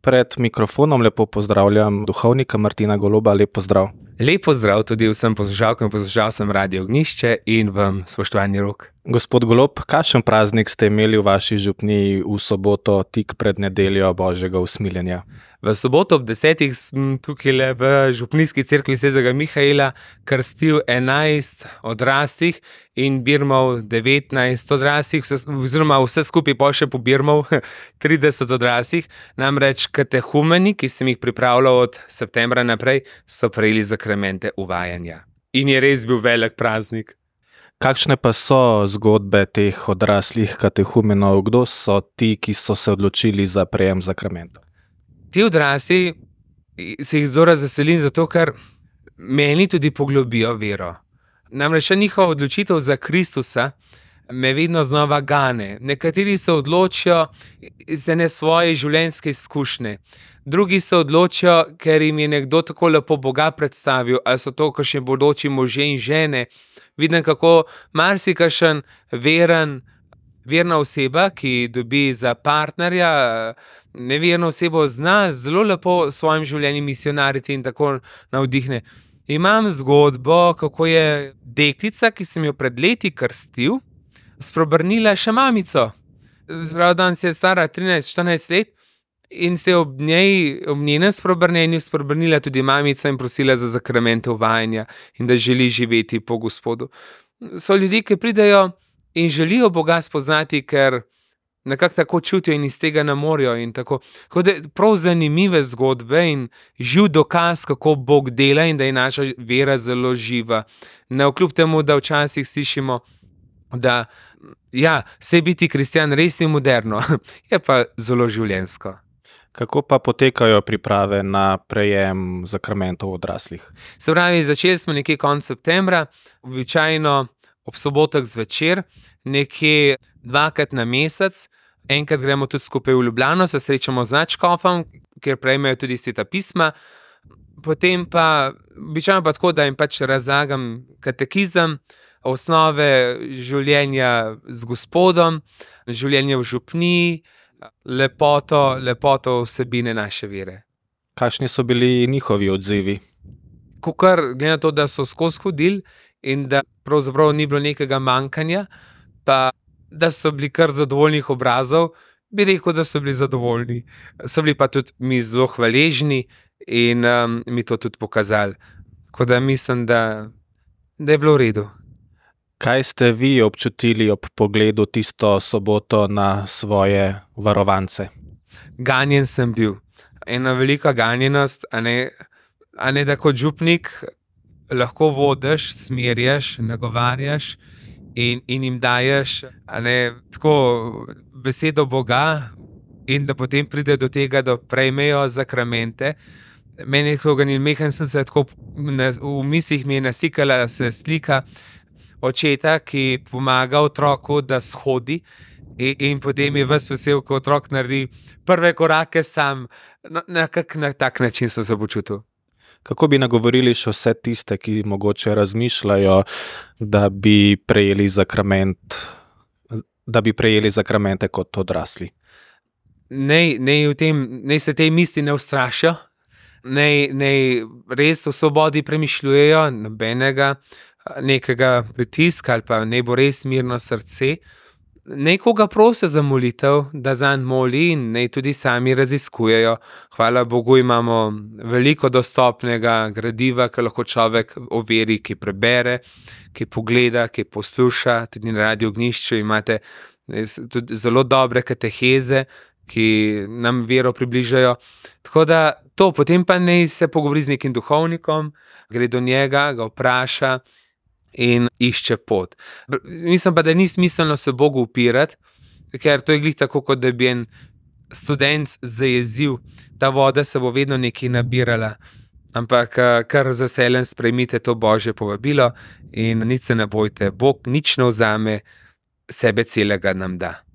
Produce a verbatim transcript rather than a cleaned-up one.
Pred mikrofonom lepo pozdravljam duhovnika Martina Goloba, lep pozdrav. Lep pozdrav tudi vsem poslušalkam in poslušalcem Radia Ognjišče in vam, spoštovani Rok. Gospod Golob, kakšen praznik ste imeli v vaši župniji v soboto tik pred nedeljo Božjega usmiljenja? V soboto ob desetih sem tukaj v župnijski cerkvi svetega Mihaela krstil enajst odraslih in birmal devetnajst odraslih, oziroma vse skupaj pa še pobirmal trideset odraslih. Namreč katehumeni, ki sem jih pripravljal od septembra naprej, so prejeli zakramente uvajanja. In je res bil velik praznik. Kakšne pa so zgodbe teh odraslih katehumenov? Kdo so ti, ki so se odločili za prejem zakramentov? Ti odrasli se jih zelo razveselim, zato ker meni tudi poglobijo vero. Namreč njihova odločitev za Kristusa me vedno znova gane. Nekateri se odločijo iz ene svoje življenjske izkušnje. Drugi se odločijo, ker jim je nekdo tako lepo Boga predstavil, ali so to kakšni bodoči možje in žene. Vidim, kako marsikakšen veren, verna oseba, ki dobi za partnerja neverno osebo, zna zelo lepo s svojim življenjem misionariti in tako navdihne. Imam zgodbo, kako je deklica, ki sem jo pred leti krstil, spreobrnila še mamico. Prav danes je stara trinajst štirinajst let in se je ob njej, ob njenem spreobrnenju spreobrnila tudi mamica in prosila za zakramente uvajanja in da želi živeti po Gospodu. So ljudje, ki pridejo in želijo Boga spoznati, ker nekako tako čutijo in iz tega ne morejo in tako. Tako da prav zanimive zgodbe in živ dokaz, kako Bog dela in da je naša vera zelo živa. Navkljub temu, da včasih slišimo, da ja, saj biti kristjan res je moderno, je pa zelo življenjsko. Kako pa potekajo priprave na prejem zakramentov odraslih? Se pravi, začeli smo nekje konec septembra, običajno ob sobotah zvečer, nekje dvakrat na mesec. Enkrat gremo tudi skupaj v Ljubljano, se srečamo z nadškofom, kjer prejmejo tudi sveta pisma. Potem pa, običajno pa tako, da jim pač razlagam katekizem, osnove življenja z Gospodom, življenje v župniji, lepoto, lepoto vsebine naše vere. Kakšni so bili njihovi odzivi? Kakor, glede na to, da so skozi hodili in da pravzaprav ni bilo nekega manjkanja, pa da so bili kar zadovoljnih obrazov, bi rekel, da so bili zadovoljni. So bili pa tudi mi zelo hvaležni in um, mi to tudi pokazali. Tako da mislim, da, da je bilo v redu. Kaj ste vi občutili ob pogledu tisto soboto na svoje varovance? Ganjen sem bil. Ena velika ganjenost, a ne, a ne da kot župnik lahko vodiš, smerjaš, nagovarjaš in, in jim daješ a ne, tako besedo Boga in da potem pride do tega, da prejmejo zakramente. Meni je tako ganil, mehen sem se tako, v mislih mi je nasikala se slika očeta, ki pomaga otroku, da shodi in, in potem je ves vesel, ko otrok naredi prve korake sam. No, na kak na tak način sem se počutil. Kako bi nagovorili še vse tiste, ki mogoče razmišljajo, da bi prejeli zakrament, da bi prejeli zakramente kot odrasli? Nej, nej, v tem, nej se tej misli ne ustrašijo, nej, nej res v svobodi premišljujejo, nobenega nekega pritiska ali pa naj bo res mirno srce. Nekoga prosijo za molitev, da zanj moli in naj tudi sami raziskujejo. Hvala Bogu imamo veliko dostopnega gradiva, ki lahko človek overi, ki prebere, ki pogleda, ki posluša. Tudi na Radiu Ognjišče imate tudi zelo dobre kateheze, ki nam vero približajo. Tako da to, potem pa naj se pogovori z nekim duhovnikom, gre do njega, ga vpraša in išče pot. Mislim pa, da ni smiselno se Bogu upirati, ker to je glih tako, kot da bi en študent zajezil. Ta voda se bo vedno nekaj nabirala, ampak kar z veseljem sprejmite to Božje povabilo in nič se ne bojte, Bog nič ne vzame, sebe celega nam da.